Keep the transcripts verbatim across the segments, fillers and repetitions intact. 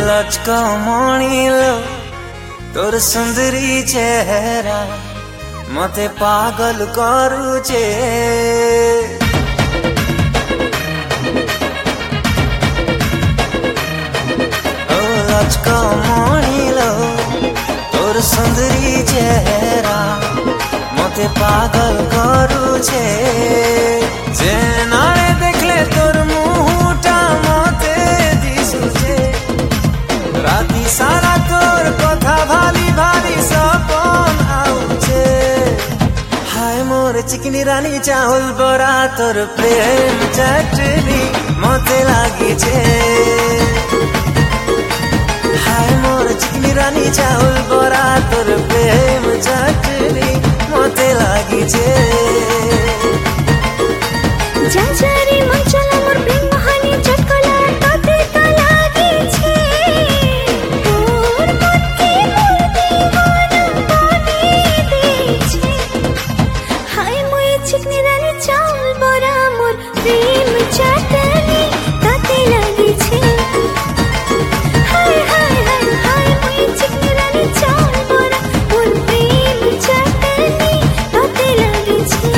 लचका मणिलो तोर सुंदरी चेहरा मते पागल करूचे। ओ लचका मणिलो तोर सुंदरी चेहरा मते पागल करूचे। जे नारे देखले तोर मुहटा मते दिसुचे। राती सारा तोर कथा भाली भाली सपन आउचे। हाय मोर चिकनी रानी चाउल बरा तोर प्रेम चटनी मते लागिचे। हाय मोर चिकनी रानी चाउल बरा तोर प्रेम चटनी मते लागिचे। जाजारी मंचला मोर प्रेम कहानी चटकला ताते ता लागिছে। तोर मते मोर दीवाना बनी देছে। हाय मोय चिकनी रानी चाउल बरा मोर प्रेम चटनी ताते लागिছে। हाय हाय हाय हाय मोय चिकनी रानी चाउल बरा मोर प्रेम चटनी ताते लागिছে।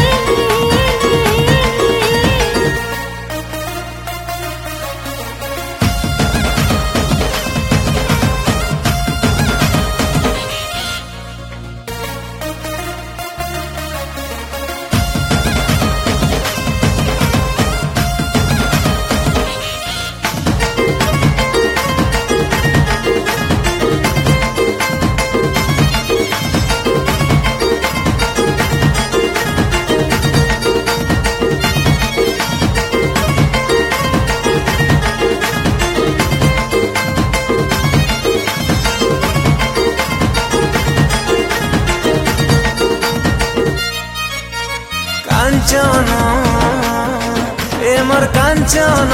कांचन ए मोर कांचन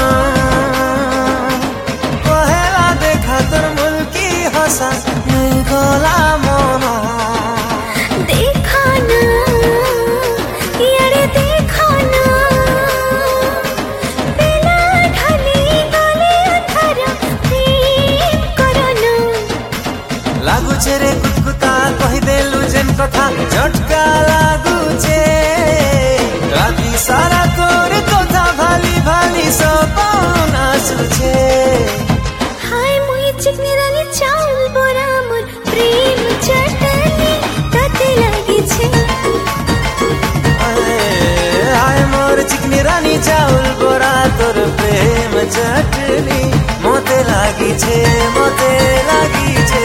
पहला देखा तोर मुल्की हंसा नहीं गला मन। देखा ना यारे देखा ना बेला ढाली गले अथरा प्रेम करना। लागुचे रे कुतकुता कहि देलु जेन कथा झटका लागुचे। राती सारा तोर कथा भाली भाली सपन आसुचे। हाय मोय चिकनी रानी चाउल बरा मोर प्रेम चटनी ताते लागिছে। हाय मोर चिकनी रानी चाउल बरा तोर प्रेम चटनी मते लागिছে मते लागिছে।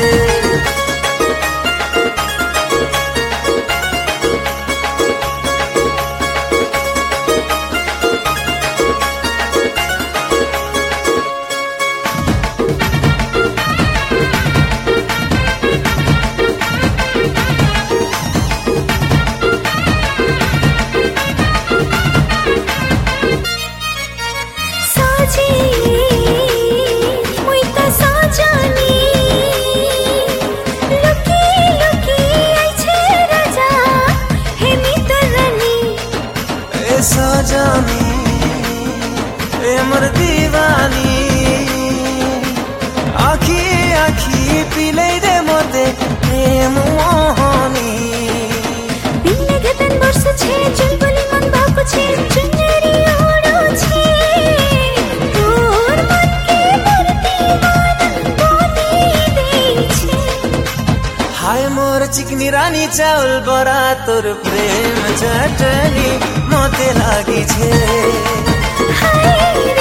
साजी मुई ता साजानी लुकी लुकी आइছে राजा हेमी तोर रानी। ए सजानी ए मोर दीवानी आखी आखी पिले दे मते प्रेम मोहनी। बिल्ले गतन वर्ष छे चुलबुली मन बापु छे चुनरी ओड़ो छे। तोर मते मोर दीवाना बनी देছে। हाय मोर चिकनी रानी चाउल बरा तोर प्रेम चटनी मते लागिছে। हाय